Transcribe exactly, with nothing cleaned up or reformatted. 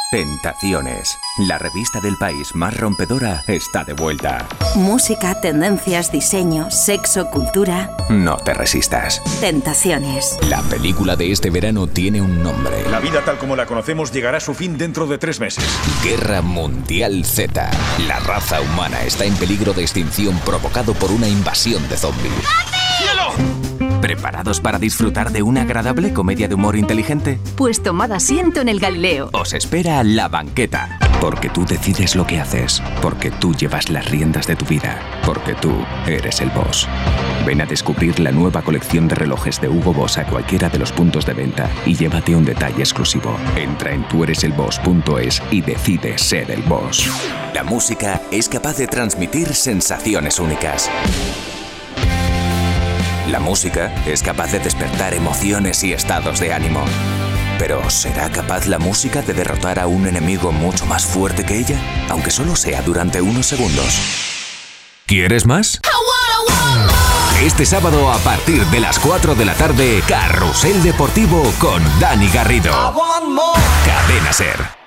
Tentaciones, la revista del país más rompedora, está de vuelta. Música, tendencias, diseño, sexo, cultura. No te resistas. Tentaciones. La película de este verano tiene un nombre. La vida tal como la conocemos llegará a su fin dentro de tres meses. Guerra Mundial Z. La raza humana está en peligro de extinción provocado por una invasión de zombies. ¡Cielo! ¿Preparados para disfrutar de una agradable comedia de humor inteligente? Pues tomad asiento en el Galileo. Os espera La Banqueta. Porque tú decides lo que haces. Porque tú llevas las riendas de tu vida. Porque tú eres el boss. Ven a descubrir la nueva colección de relojes de Hugo Boss a cualquiera de los puntos de venta y llévate un detalle exclusivo. Entra en tú eres el boss punto es y decide ser el boss. La música es capaz de transmitir sensaciones únicas. La música es capaz de despertar emociones y estados de ánimo. Pero ¿será capaz la música de derrotar a un enemigo mucho más fuerte que ella? Aunque solo sea durante unos segundos. ¿Quieres más? Este sábado a partir de las cuatro de la tarde, Carrusel Deportivo con Dani Garrido. Cadena Ser.